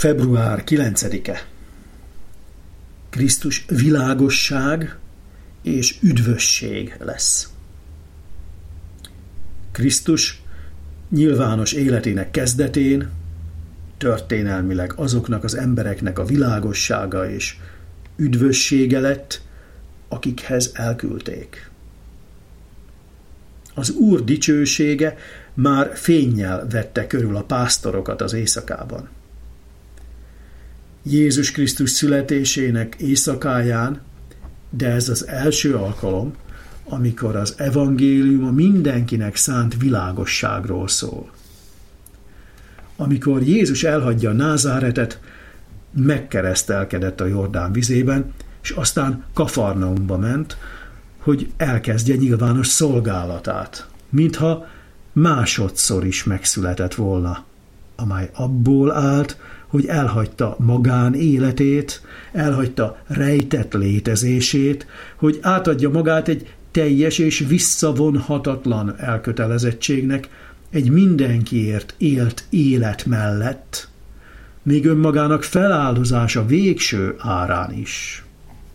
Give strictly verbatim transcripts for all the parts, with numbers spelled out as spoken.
február kilencedike. Krisztus világosság és üdvösség lesz. Krisztus nyilvános életének kezdetén történelmileg azoknak az embereknek a világossága és üdvössége lett, akikhez elküldték. Az Úr dicsősége már fénnyel vette körül a pásztorokat az éjszakában. Jézus Krisztus születésének éjszakáján, de ez az első alkalom, amikor az evangélium a mindenkinek szánt világosságról szól. Amikor Jézus elhagyja Názáretet, megkeresztelkedett a Jordán vizében, és aztán Kafarnaumba ment, hogy elkezdje nyilvános szolgálatát, mintha másodszor is megszületett volna, amely abból állt, hogy elhagyta magán életét, elhagyta rejtett létezését, hogy átadja magát egy teljes és visszavonhatatlan elkötelezettségnek, egy mindenkiért élt élet mellett, még önmagának feláldozása végső árán is.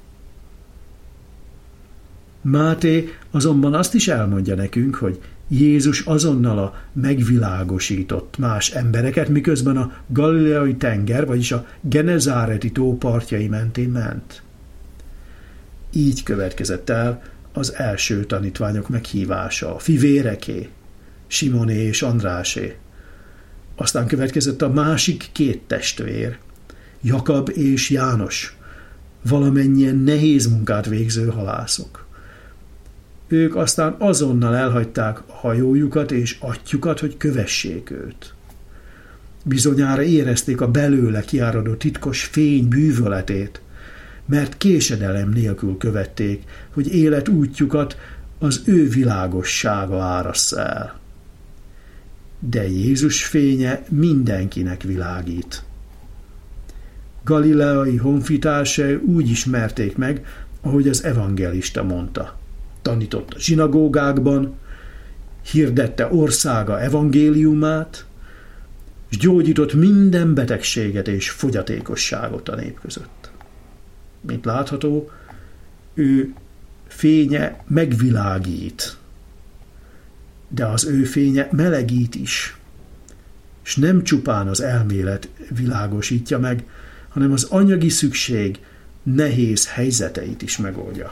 Máté azonban azt is elmondja nekünk, hogy Jézus azonnal a megvilágosított más embereket, miközben a Galileai tenger, vagyis a Genezáreti tó partjai mentén ment. Így következett el az első tanítványok meghívása, a fivéreké, Simoné és Andrásé. Aztán következett a másik két testvér, Jakab és János, valamennyien nehéz munkát végző halászok. Ők aztán azonnal elhagyták a hajójukat és atyjukat, hogy kövessék őt. Bizonyára érezték a belőle kiáradó titkos fény bűvöletét, mert késedelem nélkül követték, hogy élet útjukat az ő világossága árassza el. De Jézus fénye mindenkinek világít. Galileai honfitársai úgy ismerték meg, ahogy az evangelista mondta. Tanított a zsinagógákban, hirdette országa evangéliumát, és gyógyított minden betegséget és fogyatékosságot a nép között. Mint látható, ő fénye megvilágít, de az ő fénye melegít is, és nem csupán az elmélet világosítja meg, hanem az anyagi szükség nehéz helyzeteit is megoldja.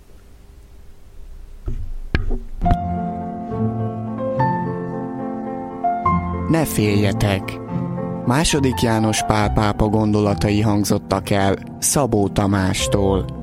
Ne féljetek! Második János Pál pápa gondolatai hangzottak el Szabó Tamástól.